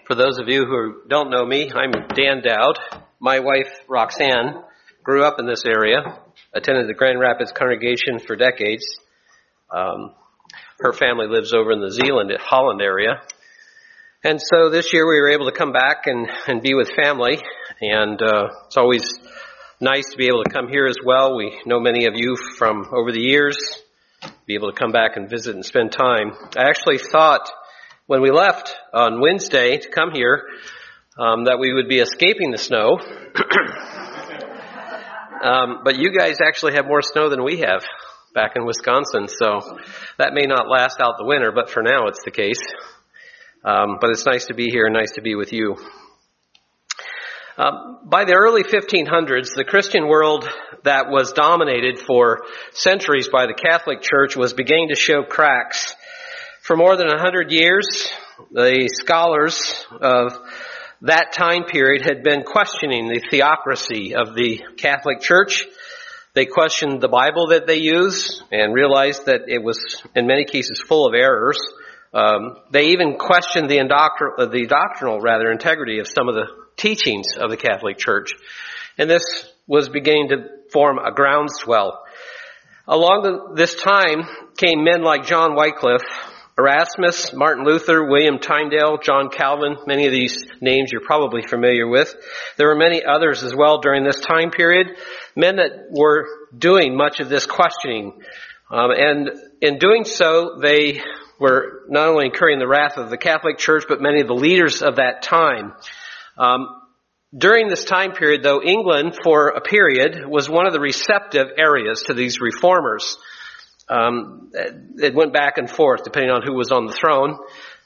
For those of you who don't know me, I'm Dan Dowd. My wife, Roxanne, grew up in this area, attended the Grand Rapids congregation for decades. Her family lives over in the Zeeland, Holland area. And so this year we were able to come back and be with family. And it's always nice to be able to come here as well. We know many of you from over the years, be able to come back and visit and spend time. I actually thought when we left on Wednesday to come here, that we would be escaping the snow. But you guys actually have more snow than we have back in Wisconsin, so that may not last out the winter, but for now it's the case. But it's nice to be here and nice to be with you. By the early 1500s, the Christian world that was dominated for centuries by the Catholic Church was beginning to show cracks. For more than 100 years, the scholars of that time period had been questioning the theocracy of the Catholic Church. They questioned the Bible that they use and realized that it was, in many cases, full of errors. They even questioned the doctrinal integrity of some of the teachings of the Catholic Church. And this was beginning to form a groundswell. Along this time came men like John Wycliffe, Erasmus, Martin Luther, William Tyndale, John Calvin. Many of these names you're probably familiar with. There were many others as well during this time period, men that were doing much of this questioning. And in doing so, they were not only incurring the wrath of the Catholic Church, but many of the leaders of that time. During this time period, though, England, for a period, was one of the receptive areas to these reformers. It went back and forth depending on who was on the throne.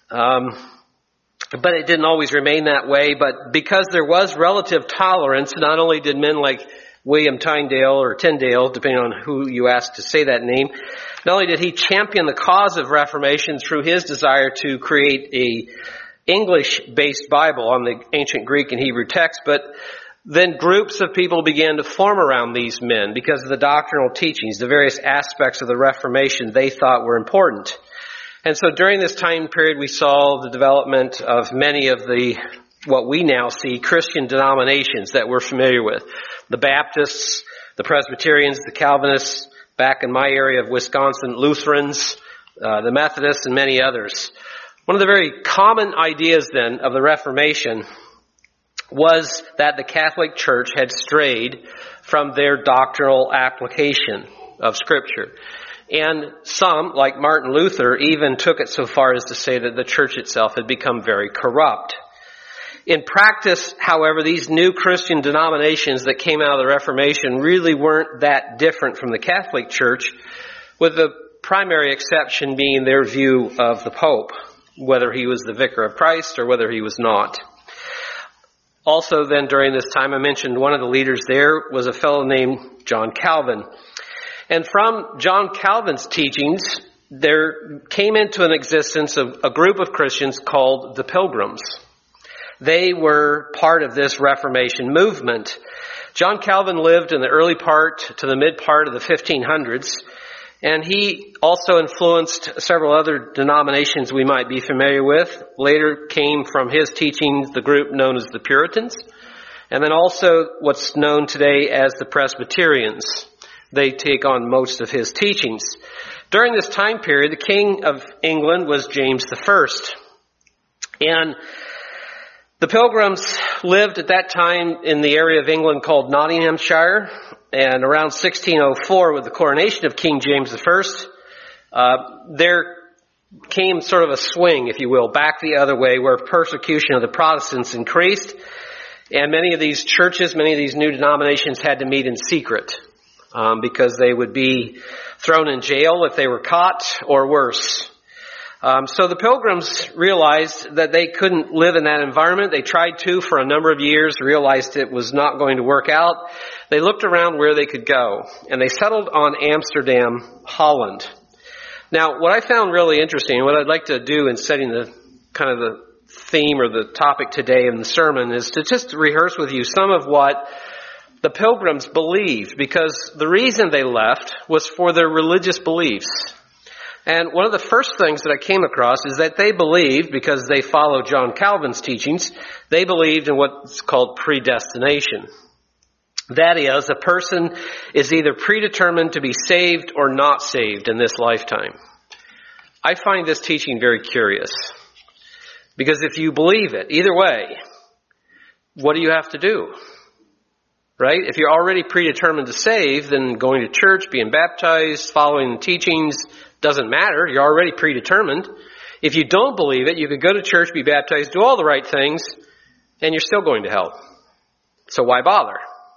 But it didn't always remain that way. But because there was relative tolerance, not only did men like William Tyndale or Tyndale, depending on who you ask to say that name, not only did he champion the cause of Reformation through his desire to create a English-based Bible on the ancient Greek and Hebrew text, but then groups of people began to form around these men because of the doctrinal teachings, the various aspects of the Reformation they thought were important. And so during this time period, we saw the development of many of what we now see, Christian denominations that we're familiar with. The Baptists, the Presbyterians, the Calvinists, back in my area of Wisconsin, Lutherans, the Methodists, and many others. One of the very common ideas then of the Reformation was that the Catholic Church had strayed from their doctrinal application of Scripture. And some, like Martin Luther, even took it so far as to say that the church itself had become very corrupt. In practice, however, these new Christian denominations that came out of the Reformation really weren't that different from the Catholic Church, with the primary exception being their view of the Pope, whether he was the vicar of Christ or whether he was not. Also then during this time, I mentioned one of the leaders there was a fellow named John Calvin. And from John Calvin's teachings, there came into an existence a group of Christians called the Pilgrims. They were part of this Reformation movement. John Calvin lived in the early part to the mid part of the 1500s. And he also influenced several other denominations we might be familiar with. Later came from his teachings the group known as the Puritans. And then also what's known today as the Presbyterians. They take on most of his teachings. During this time period, the King of England was James I. And the Pilgrims lived at that time in the area of England called Nottinghamshire. And around 1604, with the coronation of King James I, there came sort of a swing, if you will, back the other way, where persecution of the Protestants increased. And many of these churches, many of these new denominations had to meet in secret because they would be thrown in jail if they were caught, or worse. So the Pilgrims realized that they couldn't live in that environment. They tried to for a number of years, realized it was not going to work out. They looked around where they could go, and they settled on Amsterdam, Holland. Now, what I found really interesting, and what I'd like to do in setting the kind of the theme or the topic today in the sermon, is to just rehearse with you some of what the Pilgrims believed, because the reason they left was for their religious beliefs. And one of the first things that I came across is that they believed, because they follow John Calvin's teachings, they believed in what's called predestination. That is, a person is either predetermined to be saved or not saved in this lifetime. I find this teaching very curious. Because if you believe it, either way, what do you have to do? Right? If you're already predetermined to save, then going to church, being baptized, following the teachings, doesn't matter. You're already predetermined. If you don't believe it, you could go to church, be baptized, do all the right things, and you're still going to hell. So why bother?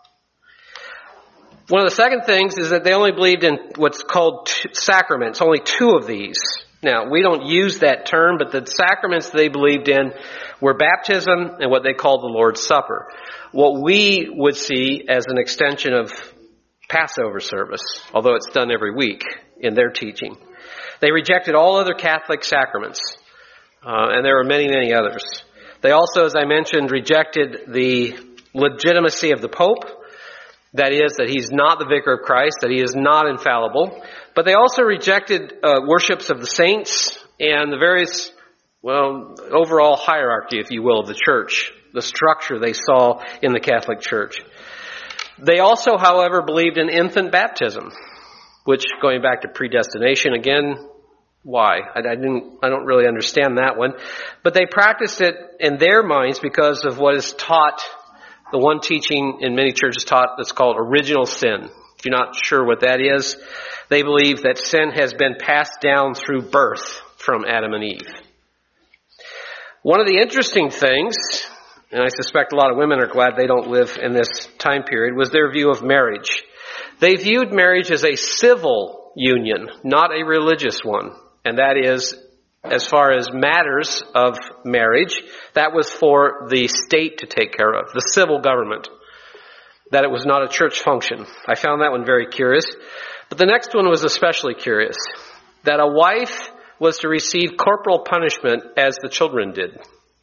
One of the second things is that they only believed in what's called sacraments, only 2 of these. Now, we don't use that term, but the sacraments they believed in were baptism and what they called the Lord's Supper. What we would see as an extension of Passover service, although it's done every week in their teaching. They rejected all other Catholic sacraments, and there were many, many others. They also, as I mentioned, rejected the legitimacy of the Pope. That is, that he's not the vicar of Christ, that he is not infallible. But they also rejected worships of the saints and the various, overall hierarchy, if you will, of the church, the structure they saw in the Catholic Church. They also, however, believed in infant baptism, which, going back to predestination again, why? I don't really understand that one. But they practiced it in their minds because of what is taught. The one teaching in many churches taught that's called original sin. If you're not sure what that is, they believe that sin has been passed down through birth from Adam and Eve. One of the interesting things, and I suspect a lot of women are glad they don't live in this time period, was their view of marriage. They viewed marriage as a civil union, not a religious one. And that is, as far as matters of marriage, that was for the state to take care of, the civil government, that it was not a church function. I found that one very curious. But the next one was especially curious, that a wife was to receive corporal punishment as the children did.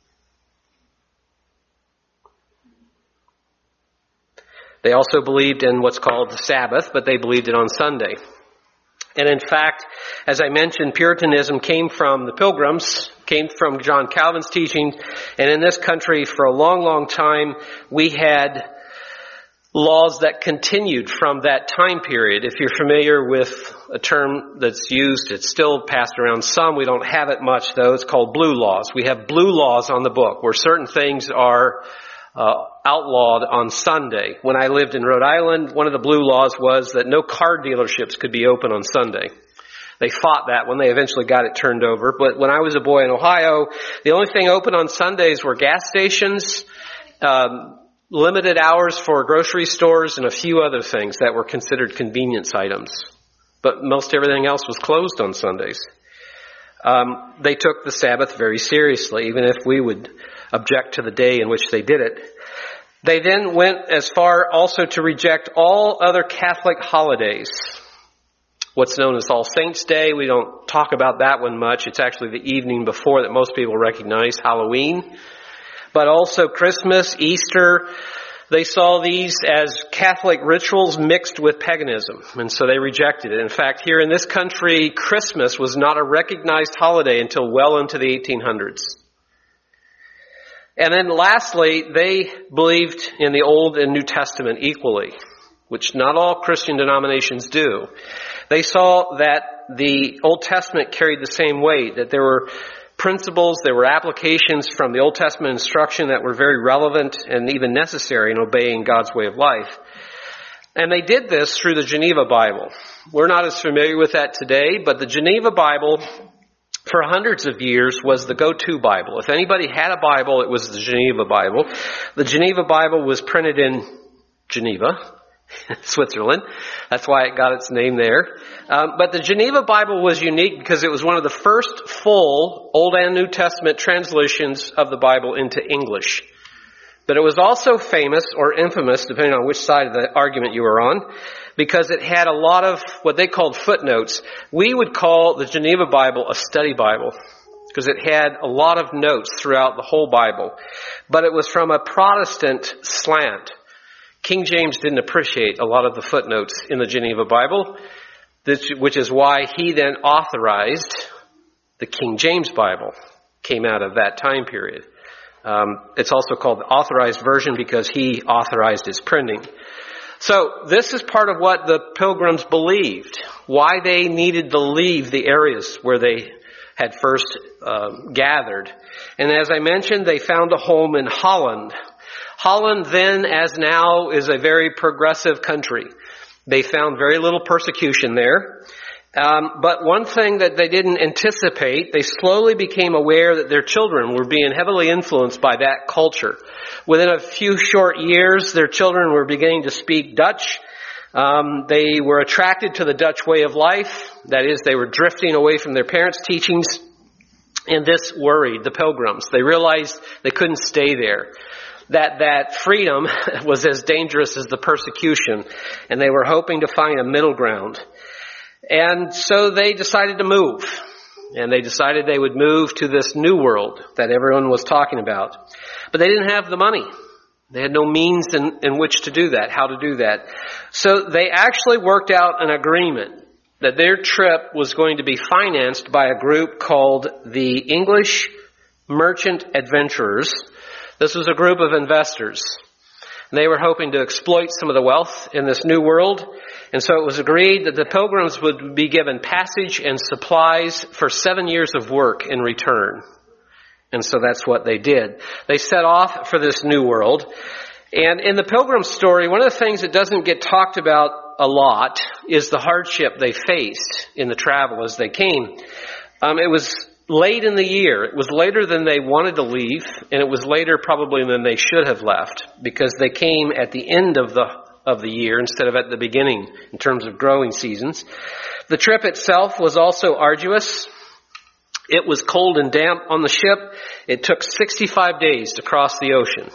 They also believed in what's called the Sabbath, but they believed it on Sunday. And in fact, as I mentioned, Puritanism came from the Pilgrims, came from John Calvin's teaching, and in this country for a long, long time, we had laws that continued from that time period. If you're familiar with a term that's used, it's still passed around some. We don't have it much, though. It's called blue laws. We have blue laws on the book where certain things are outlawed on Sunday. When I lived in Rhode Island, one of the blue laws was that no car dealerships could be open on Sunday. They fought that when they eventually got it turned over. But when I was a boy in Ohio, the only thing open on Sundays were gas stations, limited hours for grocery stores, and a few other things that were considered convenience items. But most everything else was closed on Sundays. They took the Sabbath very seriously, even if we would object to the day in which they did it. They then went as far also to reject all other Catholic holidays. What's known as All Saints' Day, we don't talk about that one much. It's actually the evening before that most people recognize, Halloween. But also Christmas, Easter, they saw these as Catholic rituals mixed with paganism, and so they rejected it. In fact, here in this country, Christmas was not a recognized holiday until well into the 1800s. And then lastly, they believed in the Old and New Testament equally, which not all Christian denominations do. They saw that the Old Testament carried the same weight, that there were principles, there were applications from the Old Testament instruction that were very relevant and even necessary in obeying God's way of life. And they did this through the Geneva Bible. We're not as familiar with that today, but the Geneva Bible for hundreds of years was the go-to Bible. If anybody had a Bible, it was the Geneva Bible. The Geneva Bible was printed in Geneva, Switzerland. That's why it got its name there. But the Geneva Bible was unique because it was one of the first full Old and New Testament translations of the Bible into English. But it was also famous or infamous, depending on which side of the argument you were on, because it had a lot of what they called footnotes. We would call the Geneva Bible a study Bible because it had a lot of notes throughout the whole Bible. But it was from a Protestant slant. King James didn't appreciate a lot of the footnotes in the Geneva Bible. which is why he then authorized the King James Bible, came out of that time period. It's also called the Authorized Version because he authorized its printing. So this is part of what the Pilgrims believed, why they needed to leave the areas where they had first gathered. And as I mentioned, they found a home in Holland. Holland then, as now, is a very progressive country. They found very little persecution there. But one thing that they didn't anticipate, they slowly became aware that their children were being heavily influenced by that culture. Within a few short years, their children were beginning to speak Dutch. They were attracted to the Dutch way of life. That is, they were drifting away from their parents' teachings. And this worried the Pilgrims. They realized they couldn't stay there. That freedom was as dangerous as the persecution. And they were hoping to find a middle ground. And so they decided to move. And they decided they would move to this new world that everyone was talking about. But they didn't have the money. They had no means in which to do that, how to do that. So they actually worked out an agreement that their trip was going to be financed by a group called the English Merchant Adventurers. This was a group of investors. They were hoping to exploit some of the wealth in this new world. And so it was agreed that the Pilgrims would be given passage and supplies for 7 years of work in return. And so that's what they did. They set off for this new world. And in the Pilgrim story, one of the things that doesn't get talked about a lot is the hardship they faced in the travel as they came. It was late in the year. It was later than they wanted to leave, and it was later probably than they should have left, because they came at the end of the year instead of at the beginning in terms of growing seasons. The trip itself was also arduous. It was cold and damp on the ship. It took 65 days to cross the ocean.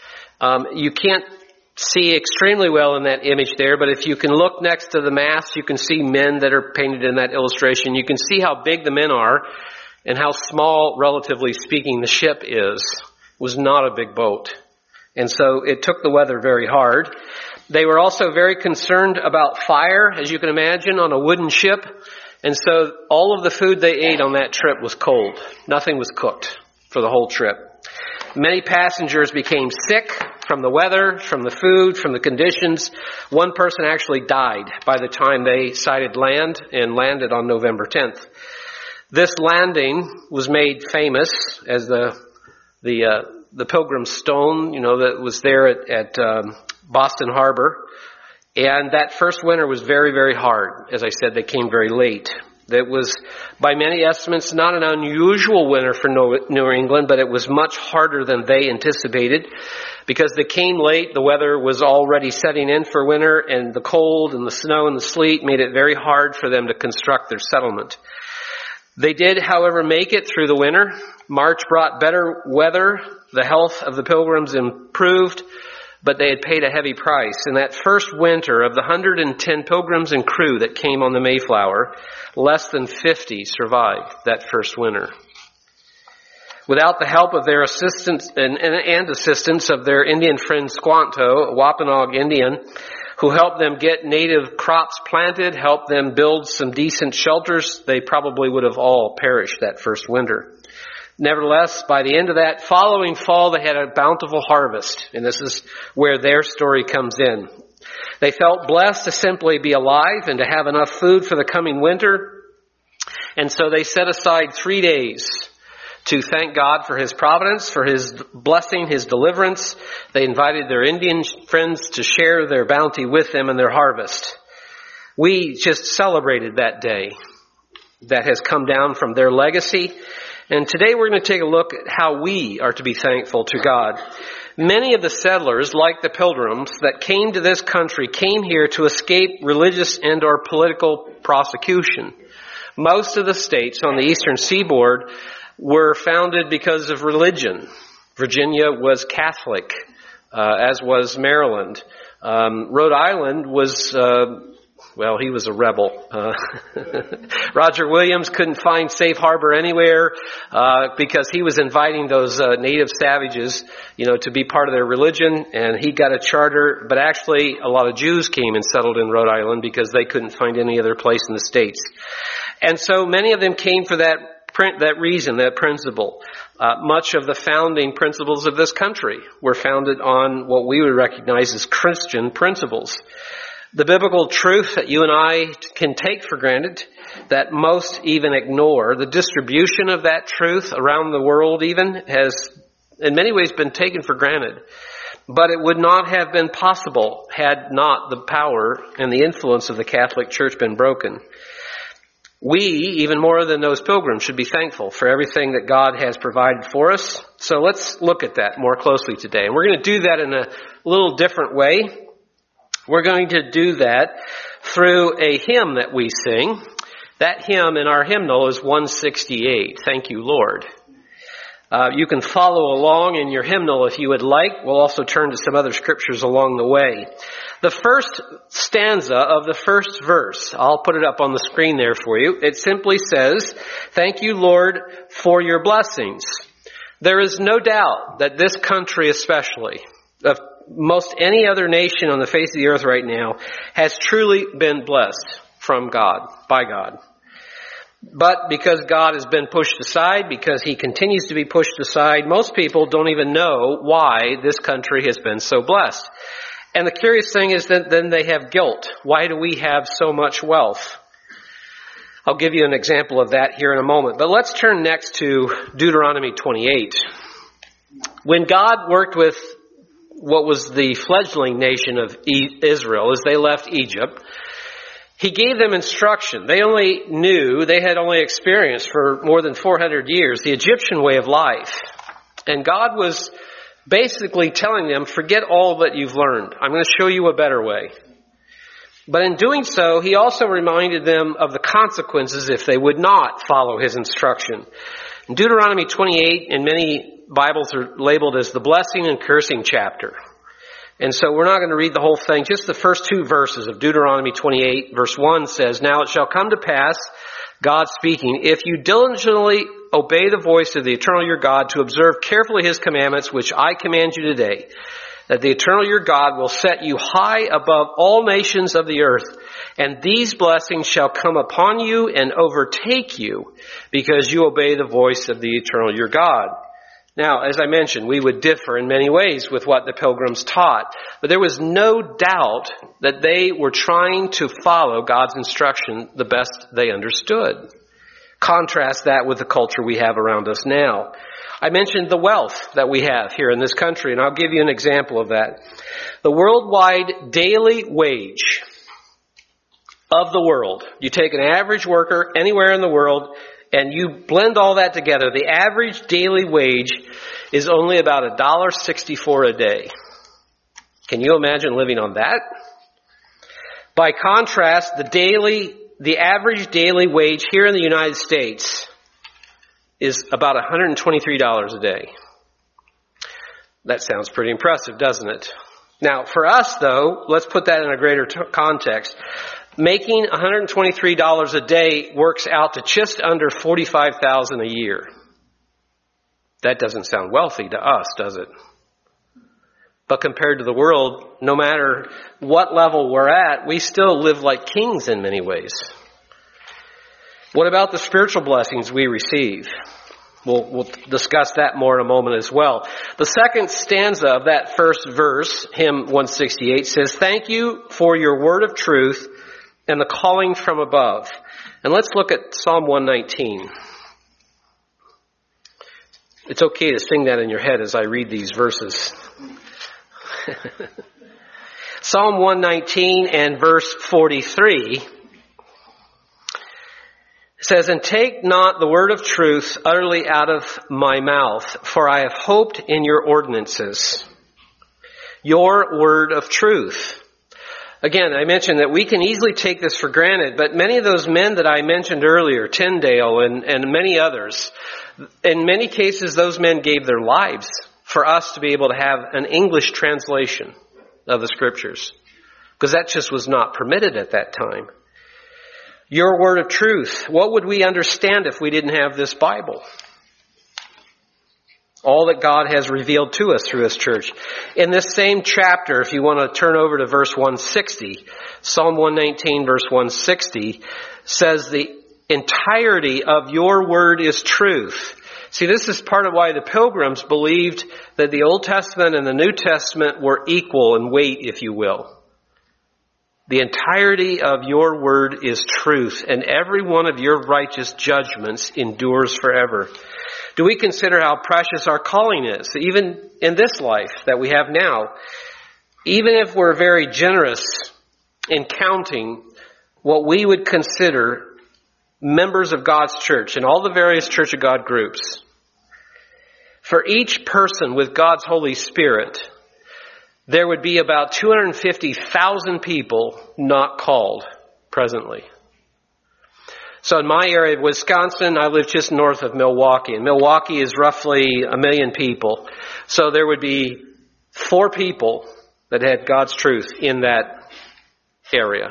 You can't see extremely well in that image there, but if you can look next to the mast, you can see men that are painted in that illustration. You can see how big the men are and how small, relatively speaking, the ship is. It was not a big boat. And so it took the weather very hard. They were also very concerned about fire, as you can imagine, on a wooden ship. And so all of the food they ate on that trip was cold. Nothing was cooked for the whole trip. Many passengers became sick from the weather, from the food, from the conditions. One person actually died by the time they sighted land and landed on November 10th. This landing was made famous as the Pilgrim Stone, that was there at Boston Harbor. And that first winter was very, very hard. As I said, they came very late. It was, by many estimates, not an unusual winter for New England, but it was much harder than they anticipated. Because they came late, the weather was already setting in for winter, and the cold and the snow and the sleet made it very hard for them to construct their settlement. They did, however, make it through the winter. March brought better weather. The health of the Pilgrims improved, but they had paid a heavy price. In that first winter, of the 110 Pilgrims and crew that came on the Mayflower, less than 50 survived that first winter. Without the help of their assistance and assistance of their Indian friend Squanto, a Wampanoag Indian, who helped them get native crops planted, helped them build some decent shelters, they probably would have all perished that first winter. Nevertheless, by the end of that following fall, they had a bountiful harvest, and this is where their story comes in. They felt blessed to simply be alive and to have enough food for the coming winter, and so they set aside 3 days to thank God for His providence, for His blessing, His deliverance. They invited their Indian friends to share their bounty with them and their harvest. We just celebrated that day that has come down from their legacy. And today we're going to take a look at how we are to be thankful to God. Many of the settlers, like the Pilgrims, that came to this country came here to escape religious and or political prosecution. Most of the states on the eastern seaboard were founded because of religion. Virginia was Catholic, as was Maryland. Rhode Island was Well, he was a rebel. Roger Williams couldn't find safe harbor anywhere because he was inviting those native savages, to be part of their religion, and he got a charter. But actually, a lot of Jews came and settled in Rhode Island because they couldn't find any other place in the States. And so many of them came for that reason, that principle. Much of the founding principles of this country were founded on what we would recognize as Christian principles. The biblical truth that you and I can take for granted, that most even ignore, the distribution of that truth around the world even has in many ways been taken for granted. But it would not have been possible had not the power and the influence of the Catholic Church been broken. We, even more than those pilgrims, should be thankful for everything that God has provided for us. So let's look at that more closely today. And we're going to do that in a little different way. We're going to do that through a hymn that we sing. That hymn in our hymnal is 168, Thank You, Lord. You can follow along in your hymnal if you would like. We'll also turn to some other scriptures along the way. The first stanza of the first verse, I'll put it up on the screen there for you. It simply says, Thank you, Lord, for your blessings. There is no doubt that this country especially, of most any other nation on the face of the earth right now, has truly been blessed from God, by God. But because God has been pushed aside, because he continues to be pushed aside, most people don't even know why this country has been so blessed. And the curious thing is that then they have guilt. Why do we have so much wealth? I'll give you an example of that here in a moment. But let's turn next to Deuteronomy 28. When God worked with what was the fledgling nation of Israel as they left Egypt, he gave them instruction. They had only experienced for more than 400 years the Egyptian way of life. And God was basically telling them, forget all that you've learned. I'm going to show you a better way. But in doing so, he also reminded them of the consequences if they would not follow his instruction. In Deuteronomy 28, in many Bibles are labeled as the blessing and cursing chapter. And so we're not going to read the whole thing. Just the first two verses of Deuteronomy 28, verse 1 says, Now it shall come to pass, God speaking, if you diligently obey the voice of the eternal your God to observe carefully his commandments, which I command you today, that the eternal your God will set you high above all nations of the earth, and these blessings shall come upon you and overtake you, because you obey the voice of the eternal your God. Now, as I mentioned, we would differ in many ways with what the pilgrims taught, but there was no doubt that they were trying to follow God's instruction the best they understood. Contrast that with the culture we have around us now. I mentioned the wealth that we have here in this country, and I'll give you an example of that. The worldwide daily wage of the world, you take an average worker anywhere in the world, and you blend all that together, the average daily wage is only about $1.64 a day. Can you imagine living on that? By contrast, the average daily wage here in the United States is about $123 a day. That sounds pretty impressive, doesn't it? Now, for us, though, let's put that in a greater context. Making $123 a day works out to just under $45,000 a year. That doesn't sound wealthy to us, does it? But compared to the world, no matter what level we're at, we still live like kings in many ways. What about the spiritual blessings we receive? We'll discuss that more in a moment as well. The second stanza of that first verse, hymn 168, says, Thank you for your word of truth and the calling from above. And let's look at Psalm 119. It's okay to sing that in your head as I read these verses. Psalm 119 and verse 43 says, And take not the word of truth utterly out of my mouth, for I have hoped in your ordinances. Your word of truth. Again, I mentioned that we can easily take this for granted, but many of those men that I mentioned earlier, Tyndale and many others, in many cases those men gave their lives for us to be able to have an English translation of the scriptures. because that just was not permitted at that time. Your word of truth. What would we understand if we didn't have this Bible? All that God has revealed to us through His church. In this same chapter, if you want to turn over to verse 160, Psalm 119 verse 160 says the entirety of your word is truth. See, this is part of why the Pilgrims believed that the Old Testament and the New Testament were equal in weight, if you will. The entirety of your word is truth, and every one of your righteous judgments endures forever. Do we consider how precious our calling is, even in this life that we have now? Even if we're very generous in counting what we would consider members of God's church and all the various Church of God groups, for each person with God's Holy Spirit, there would be about 250,000 people not called presently. So in my area of Wisconsin, I live just north of Milwaukee. And Milwaukee is roughly 1 million people. So there would be 4 people that had God's truth in that area.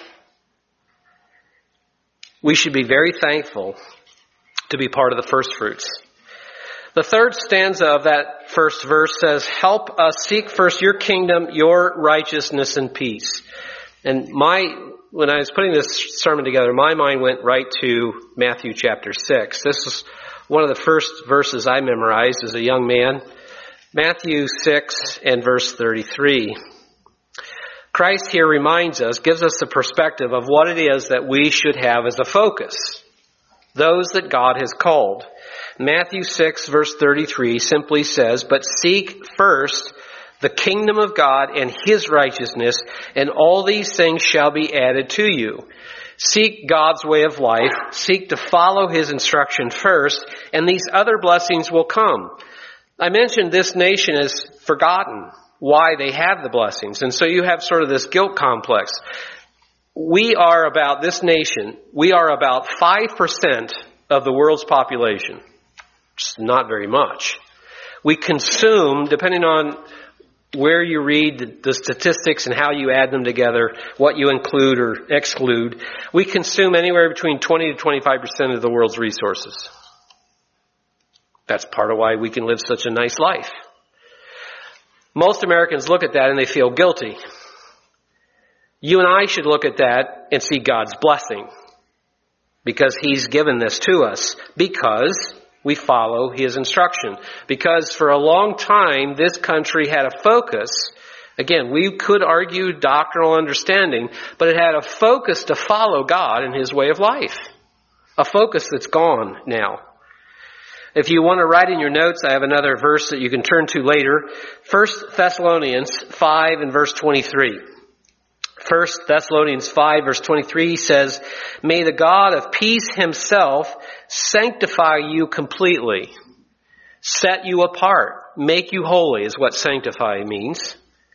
We should be very thankful to be part of the first fruits. The third stanza of that first verse says, help us seek first your kingdom, your righteousness and peace. And when I was putting this sermon together, my mind went right to Matthew chapter 6. This is one of the first verses I memorized as a young man. Matthew 6 and verse 33. Christ here reminds us, gives us the perspective of what it is that we should have as a focus. Those that God has called. Matthew 6 verse 33 simply says, but seek first the kingdom of God and His righteousness, and all these things shall be added to you. Seek God's way of life. Seek to follow His instruction first, and these other blessings will come. I mentioned this nation is forgotten why they have the blessings, and so you have sort of this guilt complex. We are about, this nation, we are about 5% of the world's population. It's not very much. We consume, depending on where you read the statistics and how you add them together, what you include or exclude, we consume anywhere between 20 to 25% of the world's resources. That's part of why we can live such a nice life. Most Americans look at that and they feel guilty. You and I should look at that and see God's blessing, because He's given this to us, because we follow His instruction. Because for a long time, this country had a focus. Again, we could argue doctrinal understanding, but it had a focus to follow God and His way of life. A focus that's gone now. If you want to write in your notes, I have another verse that you can turn to later. 1 Thessalonians 5 and verse 23. 1 Thessalonians 5 verse 23 says, may the God of peace Himself sanctify you completely, set you apart, make you holy is what sanctify means.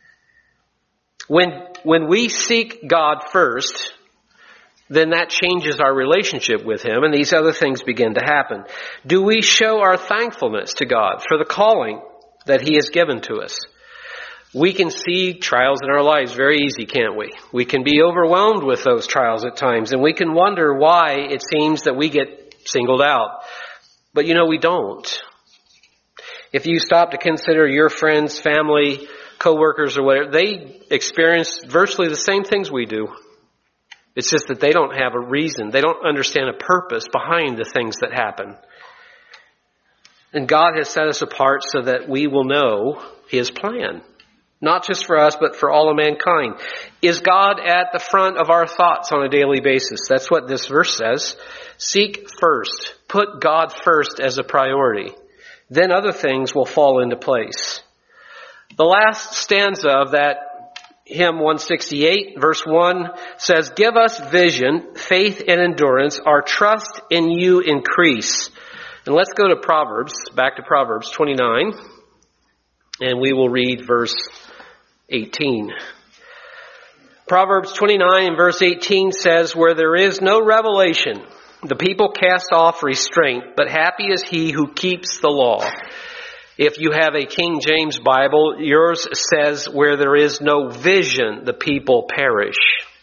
When we seek God first, then that changes our relationship with Him, and these other things begin to happen. Do we show our thankfulness to God for the calling that He has given to us? We can see trials in our lives very easy, can't we? We can be overwhelmed with those trials at times, and we can wonder why it seems that we get singled out. But we don't. If you stop to consider your friends, family, co-workers, or whatever, they experience virtually the same things we do. It's just that they don't have a reason. They don't understand a purpose behind the things that happen. And God has set us apart so that we will know His plan. Not just for us, but for all of mankind. Is God at the front of our thoughts on a daily basis? That's what this verse says. Seek first. Put God first as a priority. Then other things will fall into place. The last stanza of that hymn 168, verse 1, says, give us vision, faith, and endurance. Our trust in you increase. And let's go to Proverbs, back to Proverbs 29, and we will read verse 18. Proverbs 29 and verse 18 says, where there is no revelation, the people cast off restraint, but happy is he who keeps the law. If you have a King James Bible, yours says, where there is no vision, the people perish.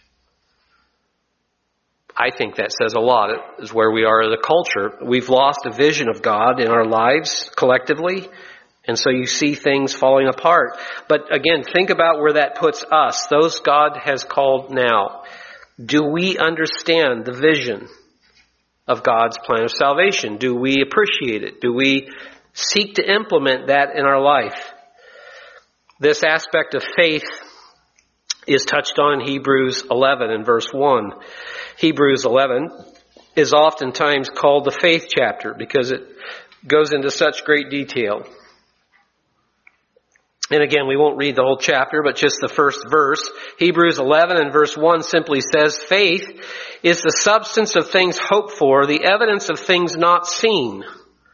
I think that says a lot. It is where we are as a culture. We've lost a vision of God in our lives collectively, and so you see things falling apart. But again, think about where that puts us, those God has called now. Do we understand the vision of God's plan of salvation? Do we appreciate it? Do we seek to implement that in our life? This aspect of faith is touched on in Hebrews 11 and verse 1. Hebrews 11 is oftentimes called the faith chapter because it goes into such great detail. And again, we won't read the whole chapter, but just the first verse. Hebrews 11 and verse 1 simply says, faith is the substance of things hoped for, the evidence of things not seen.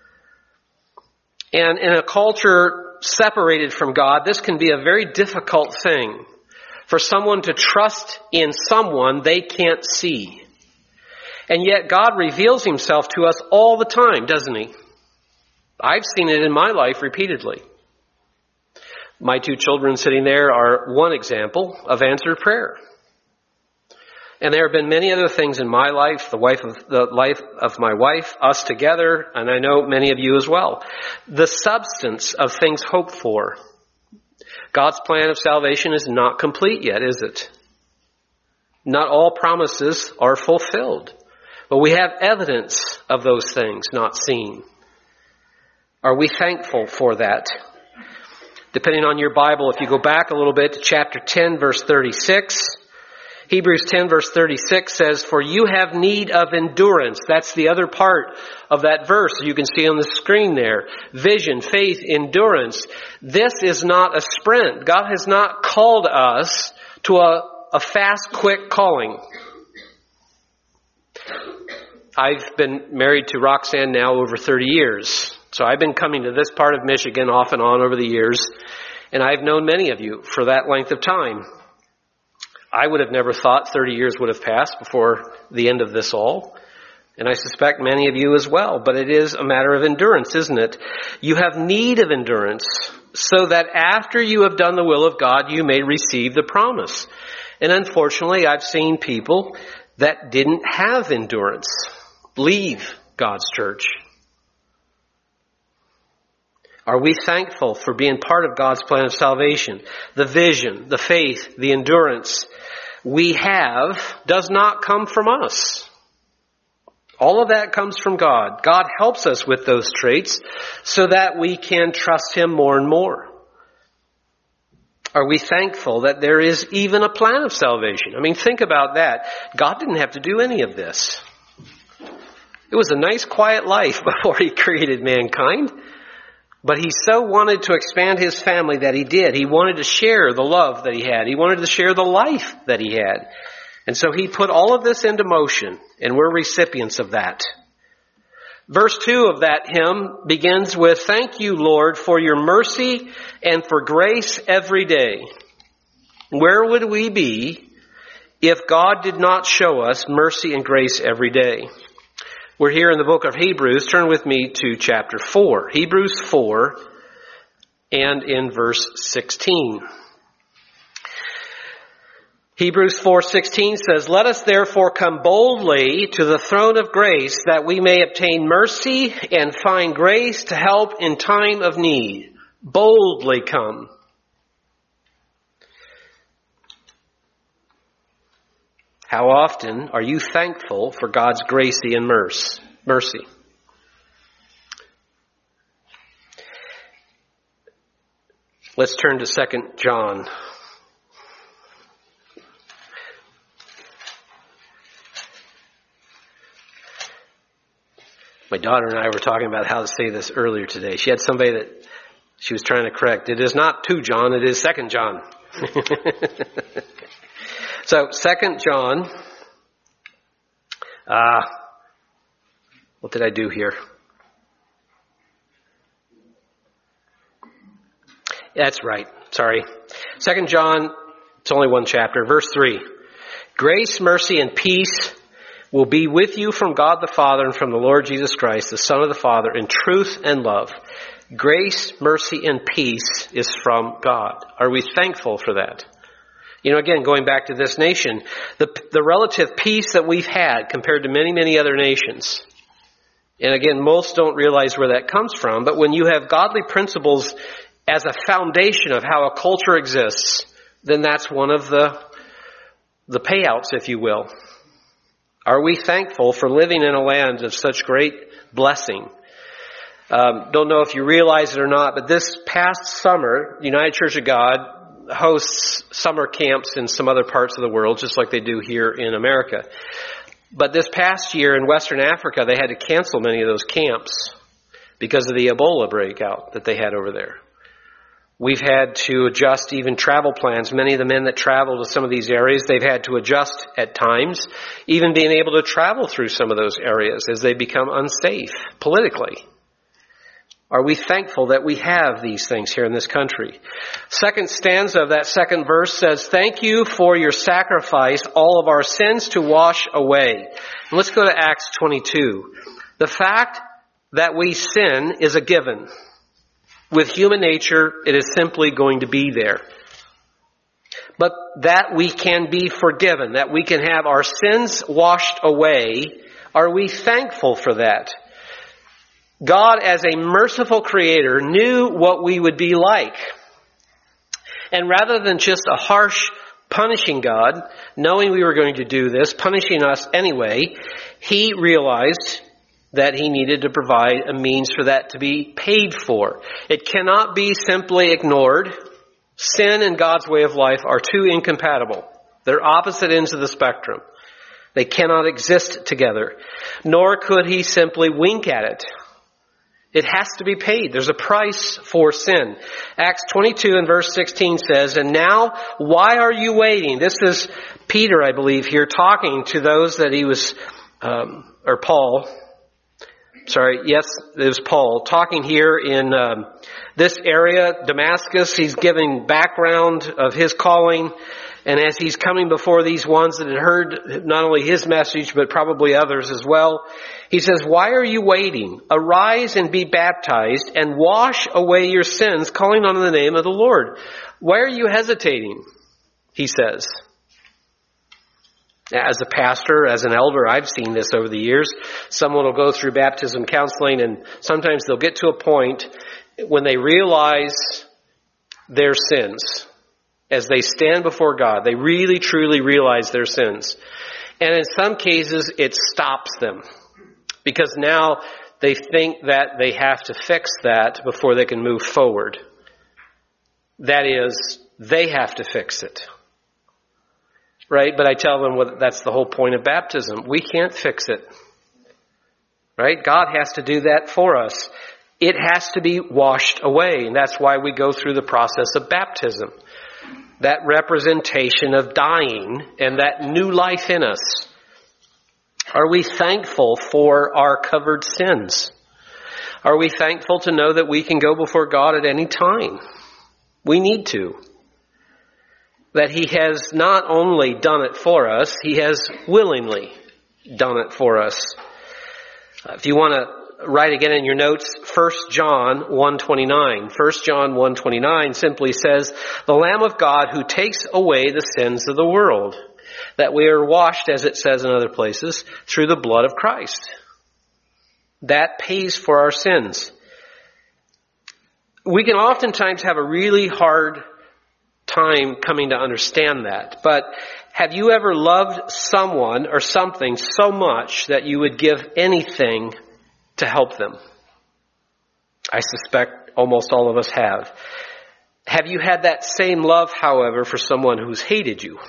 And in a culture separated from God, this can be a very difficult thing for someone to trust in someone they can't see. And yet God reveals himself to us all the time, doesn't he? I've seen it in my life repeatedly. My 2 children sitting there are one example of answered prayer. And there have been many other things in my life, the life of my wife, us together, and I know many of you as well. The substance of things hoped for. God's plan of salvation is not complete yet, is it? Not all promises are fulfilled. But we have evidence of those things not seen. Are we thankful for that? Depending on your Bible, if you go back a little bit to chapter 10, verse 36, Hebrews 10, verse 36 says, for you have need of endurance. That's the other part of that verse you can see on the screen there. Vision, faith, endurance. This is not a sprint. God has not called us to a fast, quick calling. I've been married to Roxanne now over 30 years. So I've been coming to this part of Michigan off and on over the years. And I've known many of you for that length of time. I would have never thought 30 years would have passed before the end of this all. And I suspect many of you as well. But it is a matter of endurance, isn't it? You have need of endurance so that after you have done the will of God, you may receive the promise. And unfortunately, I've seen people that didn't have endurance leave God's church. Are we thankful for being part of God's plan of salvation? The vision, the faith, the endurance we have does not come from us. All of that comes from God. God helps us with those traits so that we can trust Him more and more. Are we thankful that there is even a plan of salvation? I mean, think about that. God didn't have to do any of this. It was a nice, quiet life before He created mankind. But He so wanted to expand His family that He did. He wanted to share the love that He had. He wanted to share the life that He had. And so He put all of this into motion, and we're recipients of that. Verse 2 of that hymn begins with, thank you, Lord, for your mercy and for grace every day. Where would we be if God did not show us mercy and grace every day? We're here in the book of Hebrews. Turn with me to chapter 4. Hebrews 4 and in verse 16. Hebrews 4:16 says, let us therefore come boldly to the throne of grace that we may obtain mercy and find grace to help in time of need. Boldly come. How often are you thankful for God's grace and mercy? Let's turn to 2 John. My daughter and I were talking about how to say this earlier today. She had somebody that she was trying to correct. It is not 2 John, it is 2 John. So, 2 John, what did I do here? That's right, sorry. 2 John, it's only one chapter, verse 3. Grace, mercy, and peace will be with you from God the Father and from the Lord Jesus Christ, the Son of the Father, in truth and love. Grace, mercy, and peace is from God. Are we thankful for that? You know, again, going back to this nation, the relative peace that we've had compared to many, many other nations. And again, most don't realize where that comes from. But when you have godly principles as a foundation of how a culture exists, then that's one of the payouts, if you will. Are we thankful for living in a land of such great blessing? Don't know if you realize it or not, but this past summer, United Church of God hosts summer camps in some other parts of the world, just like they do here in America. But this past year in Western Africa, they had to cancel many of those camps because of the Ebola breakout that they had over there. We've had to adjust even travel plans. Many of the men that travel to some of these areas, they've had to adjust at times, even being able to travel through some of those areas as they become unsafe politically. Are we thankful that we have these things here in this country? Second stanza of that second verse says, "Thank you for your sacrifice, all of our sins to wash away." And let's go to Acts 22. The fact that we sin is a given. With human nature, it is simply going to be there. But that we can be forgiven, that we can have our sins washed away, are we thankful for that? God, as a merciful creator, knew what we would be like. And rather than just a harsh punishing God, knowing we were going to do this, punishing us anyway, he realized that he needed to provide a means for that to be paid for. It cannot be simply ignored. Sin and God's way of life are too incompatible. They're opposite ends of the spectrum. They cannot exist together. Nor could he simply wink at it. It has to be paid. There's a price for sin. Acts 22 and verse 16 says, "And now, why are you waiting?" This is Peter, I believe, here talking to those that he was, or Paul. Sorry, yes, it was Paul talking here in this area, Damascus. He's giving background of his calling. And as he's coming before these ones that had heard not only his message, but probably others as well, he says, "Why are you waiting? Arise and be baptized and wash away your sins, calling on the name of the Lord." Why are you hesitating? He says. As a pastor, as an elder, I've seen this over the years. Someone will go through baptism counseling, and sometimes they'll get to a point when they realize their sins. As they stand before God, they really, truly realize their sins. And in some cases, it stops them. Because now they think that they have to fix that before they can move forward. That is, they have to fix it. Right? But I tell them, well, that's the whole point of baptism. We can't fix it. Right? God has to do that for us. It has to be washed away. And that's why we go through the process of baptism. That representation of dying and that new life in us. Are we thankful for our covered sins? Are we thankful to know that we can go before God at any time? We need to. That he has not only done it for us, he has willingly done it for us. If you want to write again in your notes, 1 John 1:29. 1 John 1:29 simply says, "The Lamb of God who takes away the sins of the world, that we are washed," as it says in other places, "through the blood of Christ." That pays for our sins. We can oftentimes have a really hard time coming to understand that. But have you ever loved someone or something so much that you would give anything to help them? I suspect almost all of us have. Have you had that same love, however, for someone who's hated you?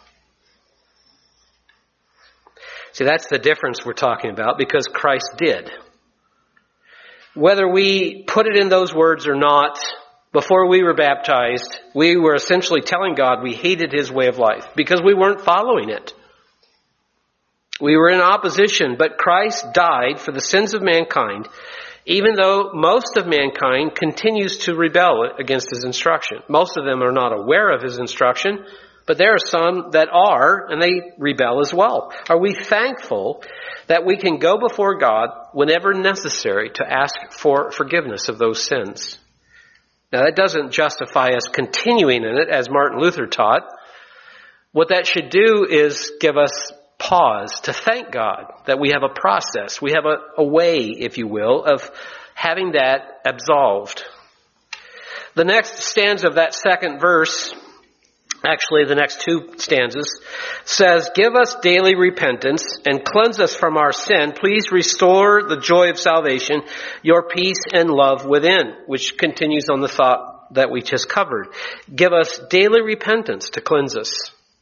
See, that's the difference we're talking about, because Christ did. Whether we put it in those words or not, before we were baptized, we were essentially telling God we hated his way of life because we weren't following it. We were in opposition, but Christ died for the sins of mankind, even though most of mankind continues to rebel against his instruction. Most of them are not aware of his instruction, But there are some that are, and they rebel as well. Are we thankful that we can go before God whenever necessary to ask for forgiveness of those sins? Now, that doesn't justify us continuing in it, as Martin Luther taught. What that should do is give us pause to thank God that we have a process. We have a way, if you will, of having that absolved. The next stanza of that second verse, actually the next two stanzas, says, "Give us daily repentance and cleanse us from our sin. Please restore the joy of salvation, your peace and love within," which continues on the thought that we just covered. Give us daily repentance to cleanse us.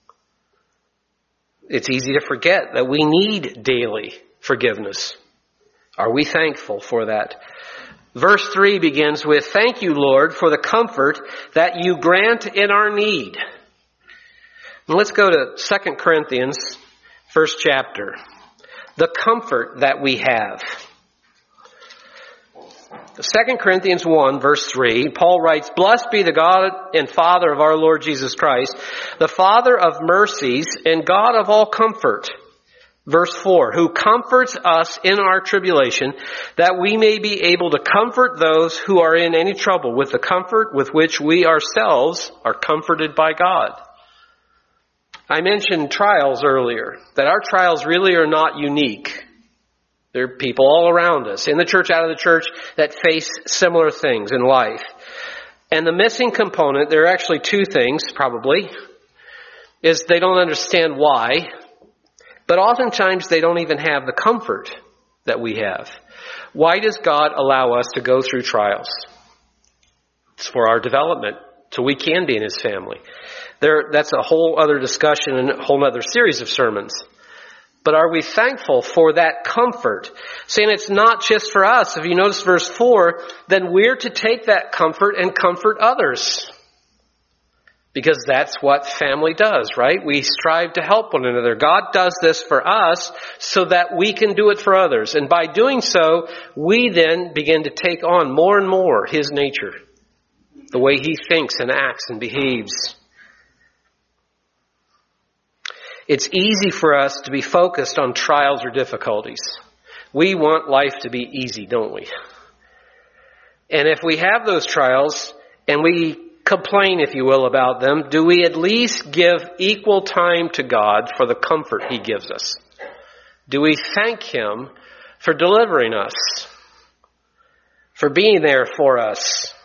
It's easy to forget that we need daily forgiveness. Are we thankful for that? Verse 3 begins with, "Thank you, Lord, for the comfort that you grant in our need." And let's go to 2 Corinthians, first chapter. The comfort that we have. 2 Corinthians 1, verse 3, Paul writes, "Blessed be the God and Father of our Lord Jesus Christ, the Father of mercies and God of all comfort." Verse 4, "Who comforts us in our tribulation, that we may be able to comfort those who are in any trouble with the comfort with which we ourselves are comforted by God." I mentioned trials earlier, that our trials really are not unique. There are people all around us, in the church, out of the church, that face similar things in life. And the missing component, there are actually two things, probably, is they don't understand why, but oftentimes they don't even have the comfort that we have. Why does God allow us to go through trials? It's for our development, so we can be in His family. That's a whole other discussion and a whole other series of sermons. But are we thankful for that comfort? Saying it's not just for us. If you notice verse 4, then we're to take that comfort and comfort others. Because that's what family does, right? We strive to help one another. God does this for us so that we can do it for others. And by doing so, we then begin to take on more and more His nature. The way He thinks and acts and behaves. It's easy for us to be focused on trials or difficulties. We want life to be easy, don't we? And if we have those trials and we complain, if you will, about them, do we at least give equal time to God for the comfort He gives us? Do we thank Him for delivering us? For being there for us?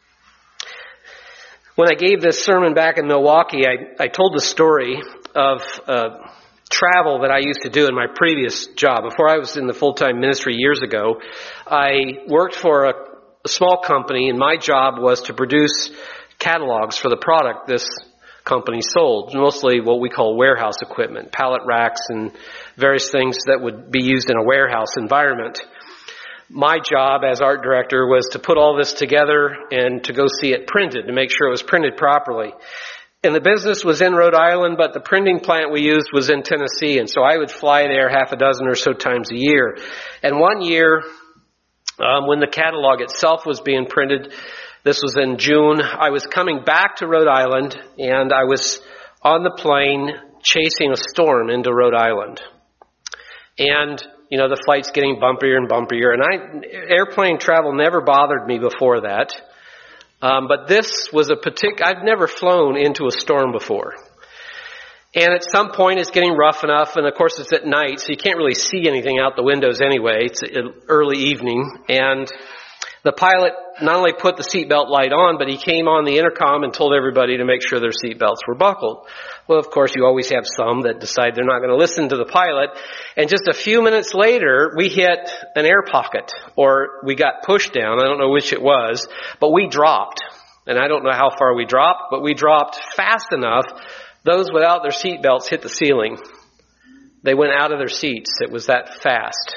When I gave this sermon back in Milwaukee, I told the story of travel that I used to do in my previous job. Before I was in the full-time ministry years ago, I worked for a small company, and my job was to produce catalogs for the product this company sold, mostly what we call warehouse equipment, pallet racks and various things that would be used in a warehouse environment. My job as art director was to put all this together and to go see it printed, to make sure it was printed properly. And the business was in Rhode Island, but the printing plant we used was in Tennessee. And so I would fly there half a dozen or so times a year. And one year, when the catalog itself was being printed, this was in June, I was coming back to Rhode Island, and I was on the plane chasing a storm into Rhode Island. And, you know, the flight's getting bumpier and bumpier. And airplane travel never bothered me before that. But this was I've never flown into a storm before. And at some point it's getting rough enough, and of course it's at night, so you can't really see anything out the windows anyway. It's early evening, and the pilot not only put the seatbelt light on, but he came on the intercom and told everybody to make sure their seatbelts were buckled. Well, of course, you always have some that decide they're not going to listen to the pilot. And just a few minutes later, we hit an air pocket, or we got pushed down. I don't know which it was, but we dropped. And I don't know how far we dropped, but we dropped fast enough. Those without their seatbelts hit the ceiling. They went out of their seats. It was that fast.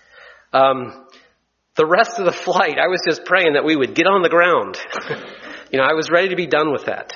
The rest of the flight, I was just praying that we would get on the ground. I was ready to be done with that.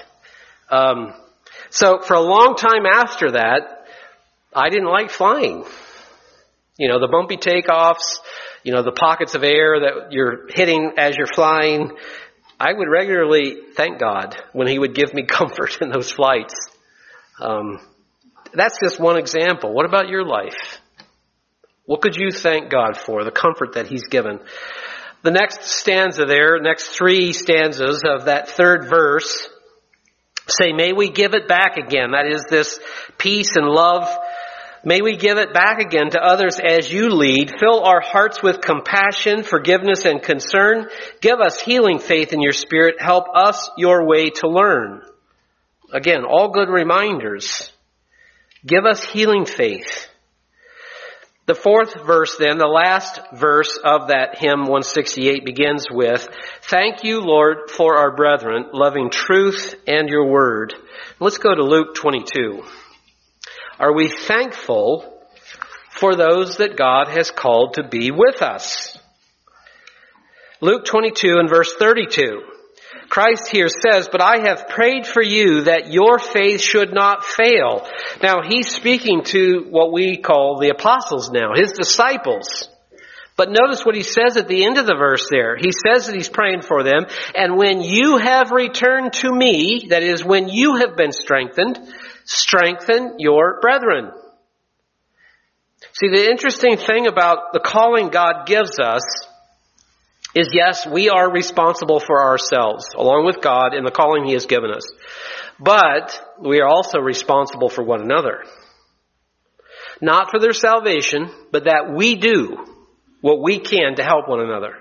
So for a long time after that, I didn't like flying. The bumpy takeoffs, the pockets of air that you're hitting as you're flying. I would regularly thank God when He would give me comfort in those flights. That's just one example. What about your life? What could you thank God for? The comfort that He's given. The next stanza there, next 3 stanzas of that 3rd verse say, may we give it back again. That is this peace and love. May we give it back again to others as you lead. Fill our hearts with compassion, forgiveness, and concern. Give us healing faith in your Spirit. Help us your way to learn. Again, all good reminders. Give us healing faith. The 4th verse then, the last verse of that hymn 168 begins with, thank you, Lord, for our brethren, loving truth and your word. Let's go to Luke 22. Are we thankful for those that God has called to be with us? Luke 22 and verse 32. Christ here says, but I have prayed for you that your faith should not fail. Now he's speaking to what we call the apostles now, his disciples. But notice what he says at the end of the verse there. He says that he's praying for them. And when you have returned to me, that is when you have been strengthened, strengthen your brethren. See, the interesting thing about the calling God gives us is, yes, we are responsible for ourselves, along with God, in the calling He has given us. But we are also responsible for one another. Not for their salvation, but that we do what we can to help one another.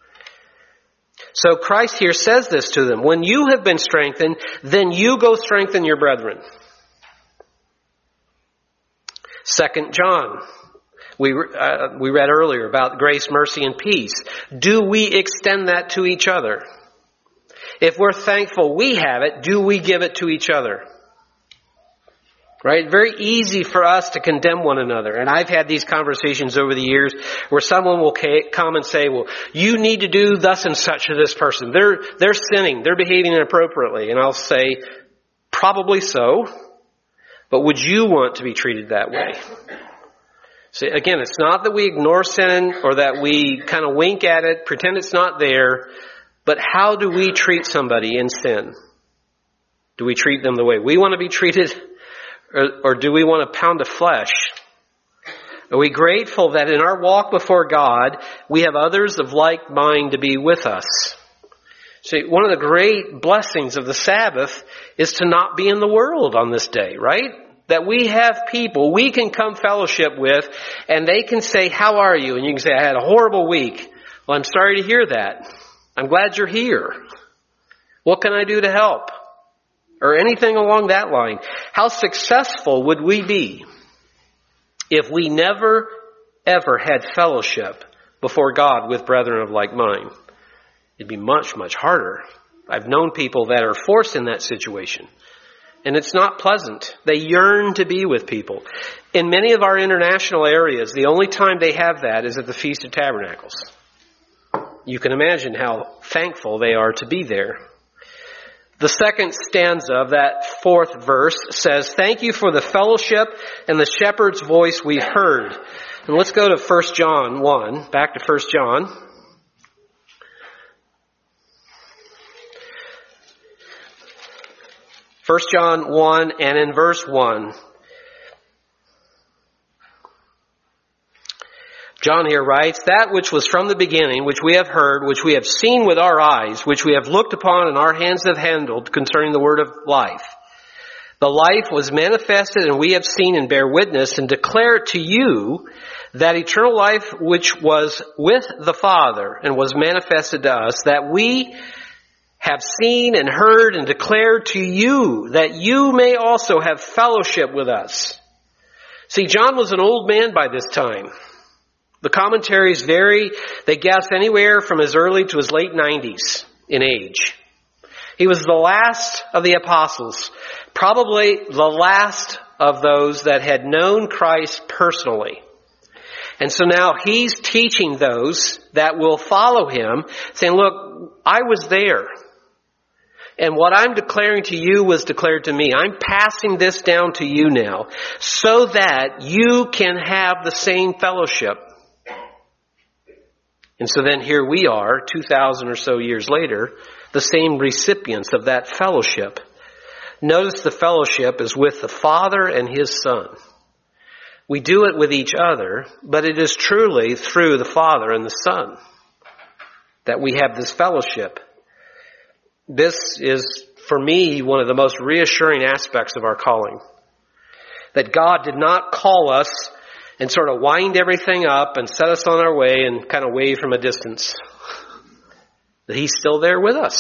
So Christ here says this to them. When you have been strengthened, then you go strengthen your brethren. 2 John. We read earlier about grace, mercy, and peace. Do we extend that to each other? If we're thankful we have it, do we give it to each other? Right? Very easy for us to condemn one another. And I've had these conversations over the years where someone will come and say, well, you need to do thus and such to this person. They're sinning. They're behaving inappropriately. And I'll say, probably so. But would you want to be treated that way? See, again, it's not that we ignore sin or that we kind of wink at it, pretend it's not there, but how do we treat somebody in sin? Do we treat them the way we want to be treated, or do we want a pound of flesh? Are we grateful that in our walk before God, we have others of like mind to be with us? See, one of the great blessings of the Sabbath is to not be in the world on this day, right? That we have people we can come fellowship with, and they can say, how are you? And you can say, I had a horrible week. Well, I'm sorry to hear that. I'm glad you're here. What can I do to help? Or anything along that line. How successful would we be if we never, ever had fellowship before God with brethren of like mind? It'd be much, much harder. I've known people that are forced in that situation. And it's not pleasant. They yearn to be with people. In many of our international areas, the only time they have that is at the Feast of Tabernacles. You can imagine how thankful they are to be there. The second stanza of that 4th verse says, thank you for the fellowship and the shepherd's voice we've heard. And let's go to 1 John 1, back to 1 John. 1 John 1 and in verse 1. John here writes, that which was from the beginning, which we have heard, which we have seen with our eyes, which we have looked upon and our hands have handled concerning the word of life. The life was manifested and we have seen and bear witness and declare to you that eternal life which was with the Father and was manifested to us, that we have seen and heard and declared to you, that you may also have fellowship with us. See, John was an old man by this time. The commentaries vary. They guess anywhere from his early to his late 90s in age. He was the last of the apostles, probably the last of those that had known Christ personally. And so now he's teaching those that will follow him, saying, look, I was there. And what I'm declaring to you was declared to me. I'm passing this down to you now so that you can have the same fellowship. And so then here we are, 2,000 or so years later, the same recipients of that fellowship. Notice the fellowship is with the Father and His Son. We do it with each other, but it is truly through the Father and the Son that we have this fellowship. This is, for me, one of the most reassuring aspects of our calling. That God did not call us and sort of wind everything up and set us on our way and kind of wave from a distance. That He's still there with us.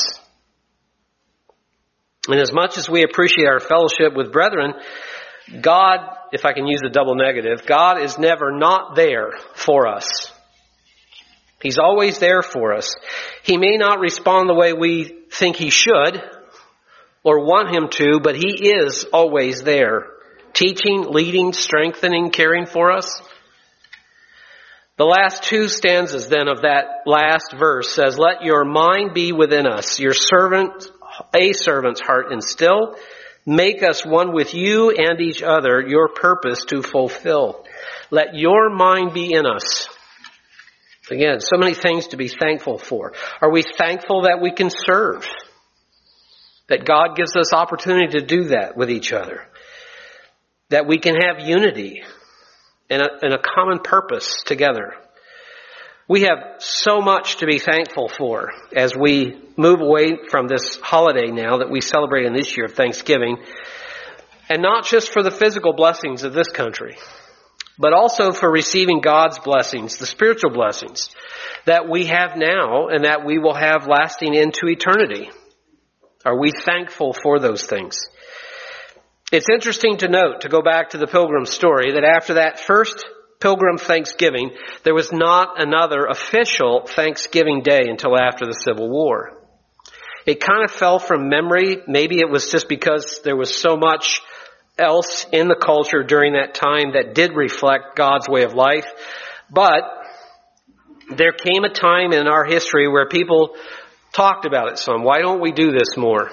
And as much as we appreciate our fellowship with brethren, God, if I can use a double negative, God is never not there for us. He's always there for us. He may not respond the way we think He should or want Him to, but He is always there, teaching, leading, strengthening, caring for us. The last two stanzas then of that last verse says, "Let your mind be within us, a servant's heart instill. Make us one with you and each other, your purpose to fulfill." Let your mind be in us. Again, so many things to be thankful for. Are we thankful that we can serve? That God gives us opportunity to do that with each other? That we can have unity and a common purpose together? We have so much to be thankful for as we move away from this holiday now that we celebrate in this year of Thanksgiving. And not just for the physical blessings of this country, but also for receiving God's blessings, the spiritual blessings that we have now and that we will have lasting into eternity. Are we thankful for those things? It's interesting to note, to go back to the Pilgrim story, that after that first Pilgrim Thanksgiving, there was not another official Thanksgiving Day until after the Civil War. It kind of fell from memory. Maybe it was just because there was so much else in the culture during that time that did reflect God's way of life. But there came a time in our history where people talked about it some. Why don't we do this more?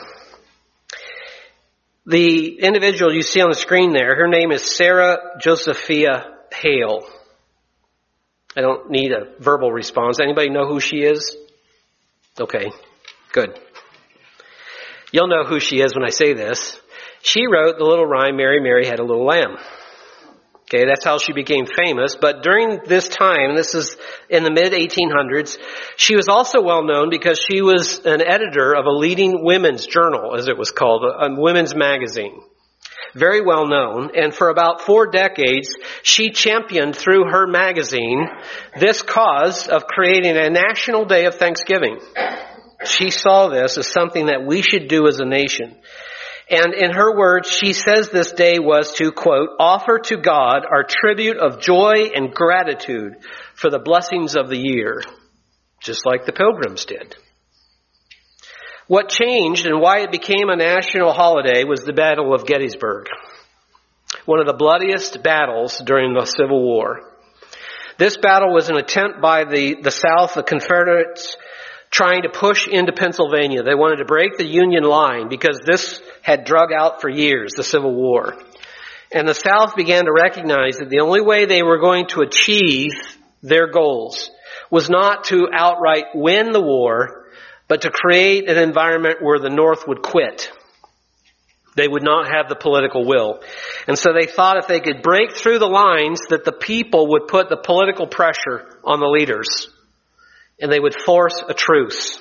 The individual you see on the screen there, her name is Sarah Josephia Hale. I don't need a verbal response. Anybody know who she is? Okay, good. You'll know who she is when I say this. She wrote the little rhyme, "Mary, Mary had a little lamb." Okay, that's how she became famous. But during this time, this is in the mid-1800s, she was also well known because she was an editor of a leading women's journal, as it was called, a women's magazine. Very well known. And for about 4 decades, she championed through her magazine this cause of creating a national day of Thanksgiving. She saw this as something that we should do as a nation. And in her words, she says this day was to, quote, "offer to God our tribute of joy and gratitude for the blessings of the year," just like the Pilgrims did. What changed and why it became a national holiday was the Battle of Gettysburg, one of the bloodiest battles during the Civil War. This battle was an attempt by the South, the Confederates, trying to push into Pennsylvania. They wanted to break the Union line because this had drug out for years, the Civil War. And the South began to recognize that the only way they were going to achieve their goals was not to outright win the war, but to create an environment where the North would quit. They would not have the political will. And so they thought if they could break through the lines, that the people would put the political pressure on the leaders, and they would force a truce.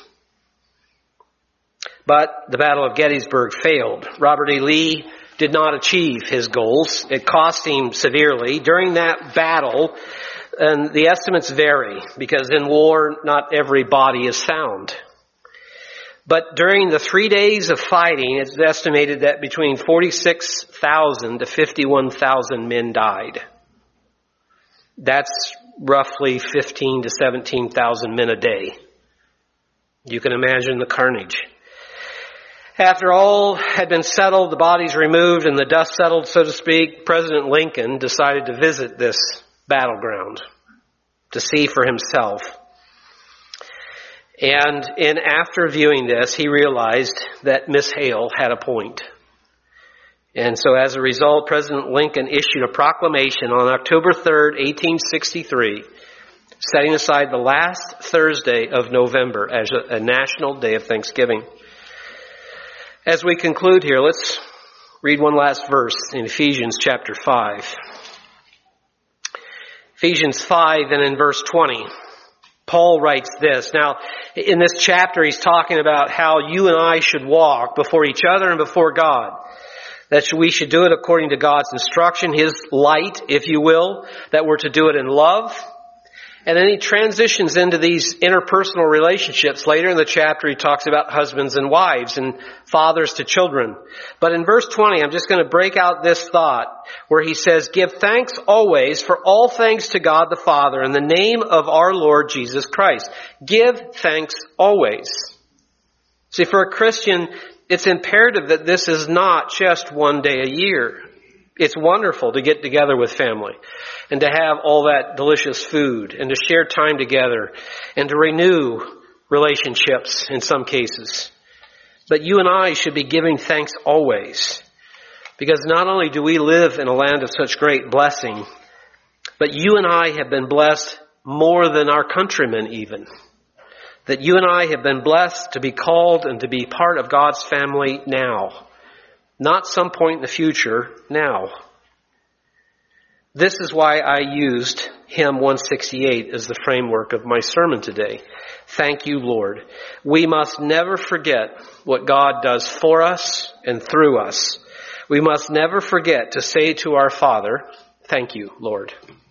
But the Battle of Gettysburg failed. Robert E. Lee did not achieve his goals. It cost him severely. During that battle, and the estimates vary, because in war, not every body is found. But during the 3 days of fighting, it's estimated that between 46,000 to 51,000 men died. That's roughly 15 to 17,000 men a day. You can imagine the carnage. After all had been settled, the bodies removed, and the dust settled, so to speak, President Lincoln decided to visit this battleground to see for himself. And after viewing this, he realized that Miss Hale had a point. And so as a result, President Lincoln issued a proclamation on October 3rd, 1863, setting aside the last Thursday of November as a national day of Thanksgiving. As we conclude here, let's read one last verse in Ephesians chapter 5. Ephesians 5 and in verse 20. Paul writes this. Now, in this chapter, he's talking about how you and I should walk before each other and before God. That we should do it according to God's instruction, His light, if you will. That we're to do it in love. And then he transitions into these interpersonal relationships. Later in the chapter, he talks about husbands and wives and fathers to children. But in verse 20, I'm just going to break out this thought where he says, give thanks always for all things to God the Father in the name of our Lord Jesus Christ. Give thanks always. See, for a Christian, it's imperative that this is not just one day a year. It's wonderful to get together with family and to have all that delicious food and to share time together and to renew relationships in some cases. But you and I should be giving thanks always, because not only do we live in a land of such great blessing, but you and I have been blessed more than our countrymen even. That you and I have been blessed to be called and to be part of God's family now. Not some point in the future, now. This is why I used hymn 168 as the framework of my sermon today. Thank you, Lord. We must never forget what God does for us and through us. We must never forget to say to our Father, thank you, Lord.